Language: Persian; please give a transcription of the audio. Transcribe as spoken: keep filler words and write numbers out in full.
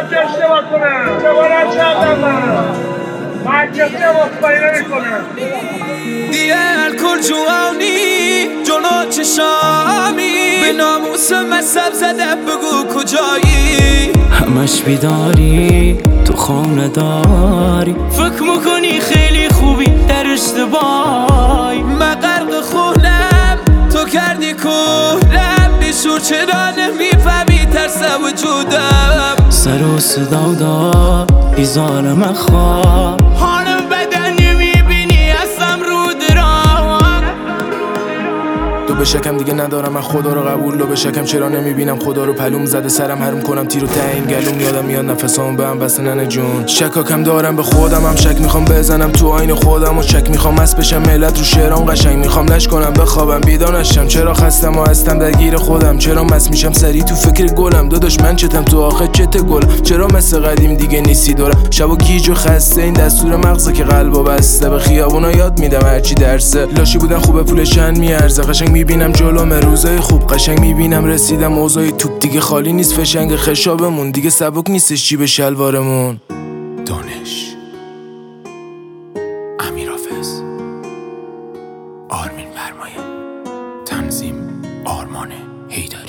چه اشتباه کنم اشتباه نکردم من من کسی هم اصفایی نمیکنم دیگه الکل جوانی جلو چشامی به ناموس مصب زده بگو کجایی همش بیداری تو خانه داری فکر میکنی خیلی خوبی در اشتباهی من غرق خونم تو کردی کورم بیشور چرا نمیفهمی ترس وجودم سر و صدا دار بیزارم اخواب حالم بدن نمیبینی اصلا رو درام دو به شکم دیگه ندارم من خدا رو قبول دو به شکم چرا نمیبینم خدا رو پلوم زده سرم حروم کنم تیرو ته این گلوم یادم میاد نفسام به هم بسته ننه جون شکاکم دارم به خودم هم شک میخوام بزنم تو آین خودم و شک میخوام از بشم ملت رو شعرام قشنگ میخوام لش کنم بخوابم بیدار نشم چرا خستم و هستم درگیر خودم چرا مس میشم سری تو فکر گلم داداش من چتم تو آخه چت گل چرا مثل قدیم دیگه نیستی دورم شب و گیج و خسته این دستور مغزه که قلبو بسته به خیابونا یاد میدم هرچی درسه لاشی بودن خوبه پولشن میارزه قشنگ میبینم جلوم روزای خوب قشنگ میبینم رسیدم اوضاع توپ دیگه خالی نیست فشنگ خشابمون دیگه سبک نیستش جیب شلوارمون دانش امیر حافظ آرمین فرمایه تنظیم آرمان هیدری